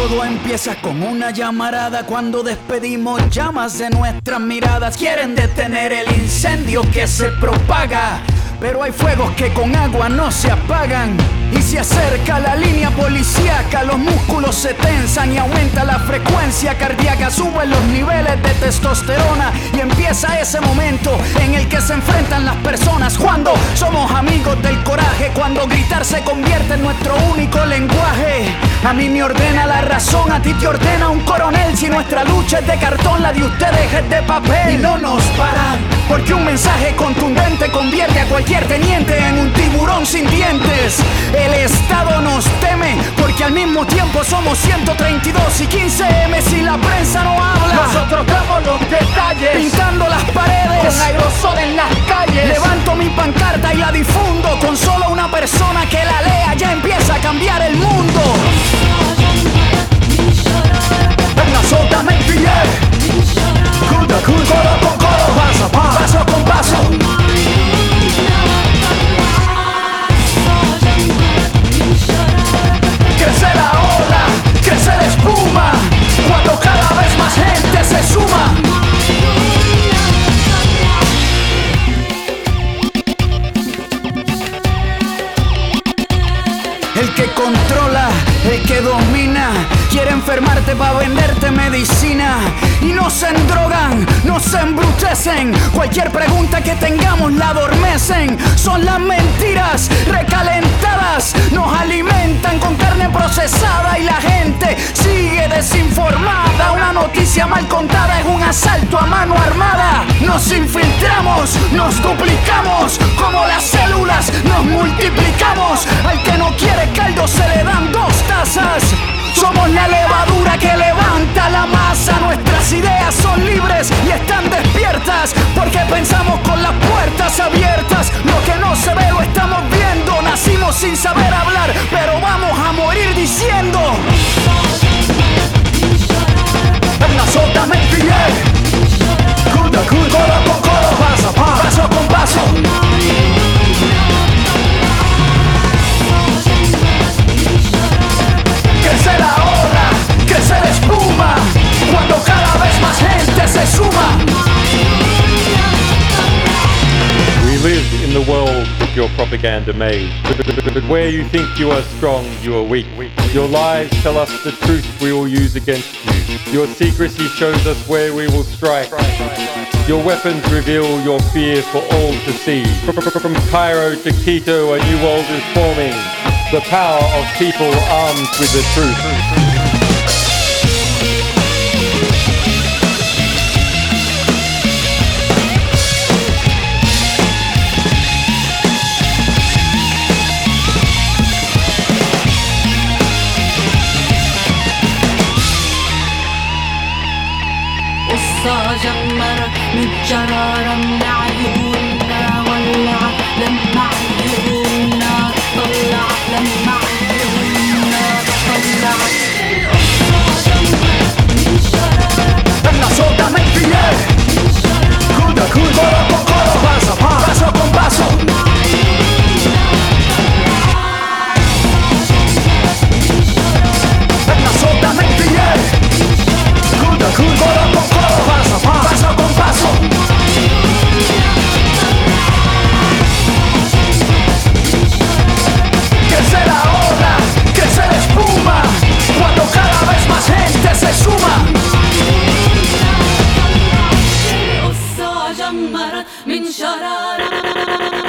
Todo empieza con una llamarada cuando despedimos llamas de nuestras miradas. Quieren detener el incendio que se propaga, pero hay fuegos que con agua no se apagan. Y se acerca la línea policíaca, los músculos se tensan y aumenta la frecuencia cardíaca. Suben los niveles de testosterona y empieza ese momento en el que se enfrentan las personas. Cuando somos amigos del coraje, cuando gritar se convierte en nuestro único lenguaje. A mí me ordena la razón, a ti te ordena un coronel. Si nuestra lucha es de cartón, la de ustedes es de papel. Y no nos paran, porque un mensaje contundente convierte a cualquier teniente en un tiburón sin dientes. El Estado nos teme, porque al mismo tiempo somos 132 y 15M si la prensa no habla. Nosotros damos los detalles, pintando las paredes con aerosol en las calles. Levanto mi pancarta y la difundo. Con solo una persona que la lea ya empieza a cambiar el mundo. Assolutamente yeah. Coro con coro, paso con paso. Crece la ola, crece la espuma, cuando cada vez más gente se suma. El que controla, el que domina, quiere enfermarte para venderte medicina. Y nos endrogan, nos embrutecen. Cualquier pregunta que tengamos la adormecen. Son las mentiras recalentadas, nos alimentan con carne procesada y la gente sigue desinformada. Una noticia mal contada es un asalto a mano armada. Nos infiltramos, nos duplicamos, como las células nos multiplicamos. Al que no quiere caldo se le dan 2 tazas. Somos la levadura que levanta la masa. Nuestras ideas son libres y están despiertas, porque pensamos con las puertas abiertas. Lo que no se ve lo estamos viendo. Nacimos sin saber hablar, pero vamos a morir diciendo. Assolutamente yeah. Coro con coro, paso con paso. Crece la ola, crece la espuma, cuando cada vez más gente se suma. We live in the world that your propaganda made. But where you think you are strong, you are weak. Your lies tell us the truth we will use against you. Your secrecy shows us where we will strike. Your weapons reveal your fear for all to see. From Cairo to Quito, a new world is forming. The power of people armed with the truth. جمرت متجرارة من عيوننا، ولعت لما عيوننا، طلعت لما عيوننا، طلعت القصة جمرت من شرارة. Assolutamente yeah. Coro con coro, paso con paso. Assolutamente yeah. Coro con coro, paso con paso. Crece la ola, crece la espuma, cuando cada vez más gente se suma. القصة جمرت من شرارة.